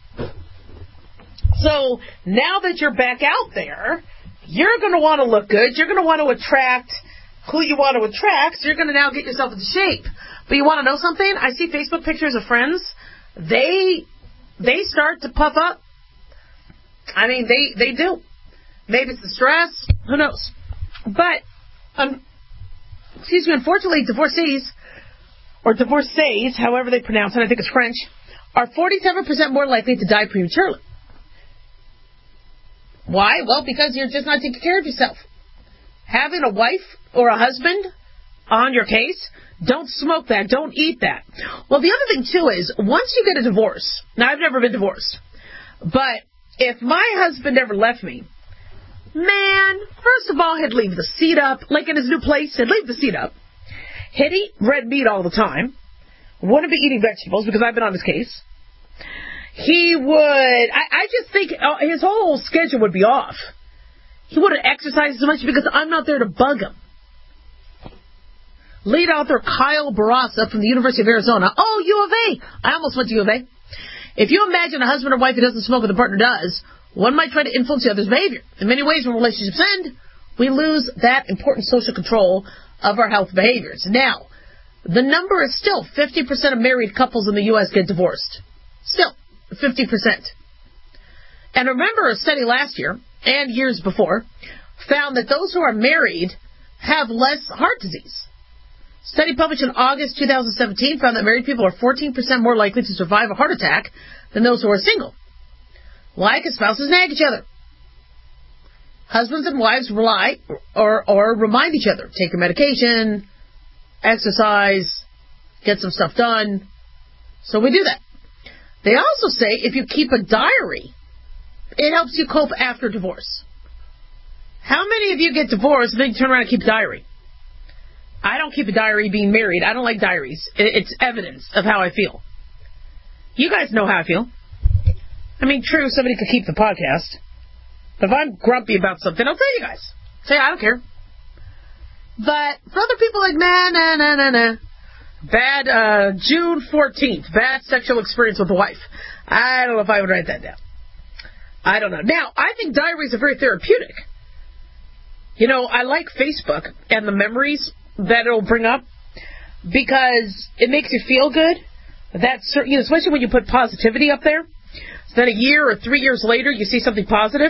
So now that you're back out there, you're going to want to look good. You're going to want to attract who you want to attract, so you're going to now get yourself into shape. But you want to know something? I see Facebook pictures of friends. They they start to puff up. I mean, they, they do. Maybe it's the stress. Who knows? But, um, excuse me, unfortunately, divorcees, or divorcees, however they pronounce it, I think it's French, are forty-seven percent more likely to die prematurely. Why? Well, because you're just not taking care of yourself. Having a wife or a husband on your case, don't smoke that, don't eat that. Well, the other thing, too, is once you get a divorce, now I've never been divorced, but if my husband ever left me, man, first of all, he'd leave the seat up, like in his new place, he'd leave the seat up. He'd eat red meat all the time, wouldn't be eating vegetables because I've been on his case. He would, I, I just think his whole schedule would be off. He wouldn't exercise as much because I'm not there to bug him. Lead author Kyle Barasa from the University of Arizona. Oh, U of A. I almost went to U of A. If you imagine a husband or wife who doesn't smoke and the partner does, one might try to influence the other's behavior. In many ways, when relationships end, we lose that important social control of our health behaviors. Now, the number is still fifty percent of married couples in the U S get divorced. Still, fifty percent. And remember a study last year and years before found that those who are married have less heart disease. Study published in August two thousand seventeen found that married people are fourteen percent more likely to survive a heart attack than those who are single. Why? Because spouses nag each other. Husbands and wives rely or, or remind each other. Take your medication, exercise, get some stuff done. So we do that. They also say if you keep a diary, it helps you cope after divorce. How many of you get divorced and then you turn around and keep a diary? I don't keep a diary being married. I don't like diaries. It's evidence of how I feel. You guys know how I feel. I mean, true, somebody could keep the podcast. But if I'm grumpy about something, I'll tell you guys. Say, I don't care. But for other people, like, nah, nah, nah, nah, nah. Bad, uh, June fourteenth, bad sexual experience with a wife. I don't know if I would write that down. I don't know. Now, I think diaries are very therapeutic. You know, I like Facebook and the memories that it'll bring up because it makes you feel good. That's, you know, especially when you put positivity up there. So then a year or three years later, you see something positive.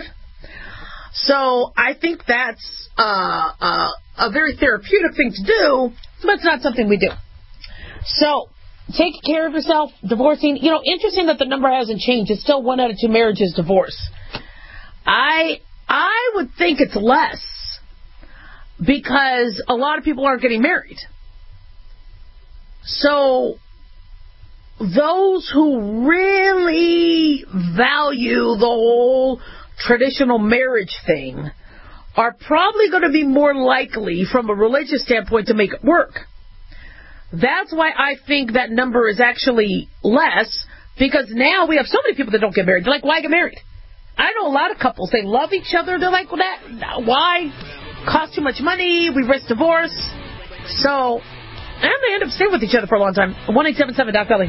So I think that's uh, uh, a very therapeutic thing to do, but it's not something we do. So take care of yourself. Divorcing, you know, interesting that the number hasn't changed. It's still one out of two marriages divorce. I I would think it's less because a lot of people aren't getting married. So those who really value the whole traditional marriage thing are probably going to be more likely from a religious standpoint to make it work. That's why I think that number is actually less, because now we have so many people that don't get married. They're like, why get married? I know a lot of couples, they love each other. They're like, well, that, why? Cost too much money. We risk divorce. So, and they end up staying with each other for a long time. one eight seven seven Doc Belly.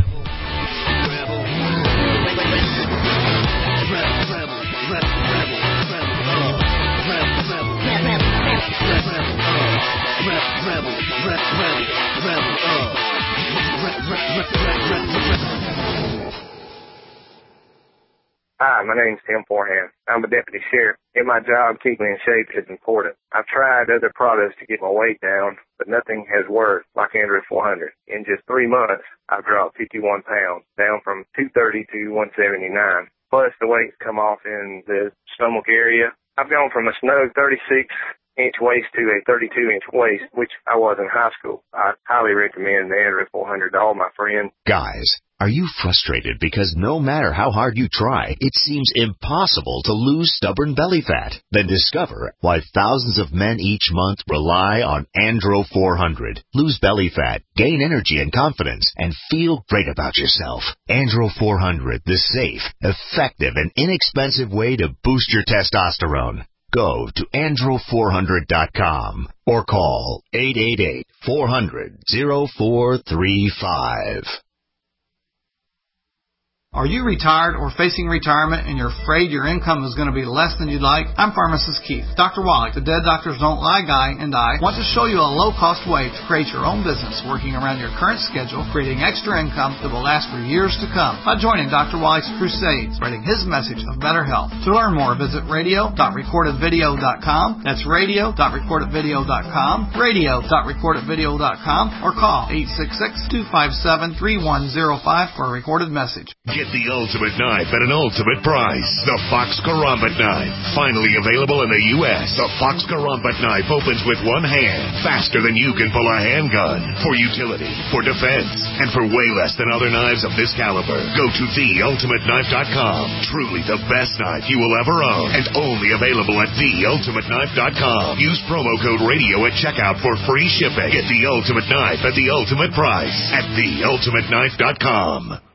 Hi, my name's Tim Forehand. I'm a deputy sheriff. In my job, keeping in shape is important. I've tried other products to get my weight down, but nothing has worked like Andro four hundred. In just three months, I've dropped fifty-one pounds, down from two thirty to one seventy-nine. Plus, the weight's come off in the stomach area. I've gone from a snug thirty-six inch waist to a thirty-two inch waist, which I was in high school. I highly recommend the Andro four hundred to all my friends. Guys, are you frustrated because no matter how hard you try, it seems impossible to lose stubborn belly fat? Then discover why thousands of men each month rely on Andro four hundred. Lose belly fat, gain energy and confidence, and feel great about yourself. Andro four hundred, the safe, effective, and inexpensive way to boost your testosterone. Go to andro four hundred dot com or call eight eight eight, four hundred, oh four three five. Are you retired or facing retirement and you're afraid your income is going to be less than you'd like? I'm Pharmacist Keith. Doctor Wallach, the Dead Doctors Don't Lie guy, and I want to show you a low-cost way to create your own business working around your current schedule, creating extra income that will last for years to come by joining Doctor Wallach's crusade, spreading his message of better health. To learn more, visit radio dot recorded video dot com. That's radio dot recorded video dot com, radio dot recorded video dot com, or call eight six six, two five seven, three one zero five for a recorded message. Get the ultimate knife at an ultimate price. The Fox Karambit knife. Finally available in the U S The Fox Karambit knife opens with one hand, faster than you can pull a handgun. For utility, for defense, and for way less than other knives of this caliber. Go to the ultimate knife dot com. Truly the best knife you will ever own. And only available at the ultimate knife dot com. Use promo code radio at checkout for free shipping. Get the ultimate knife at the ultimate price at the ultimate knife dot com.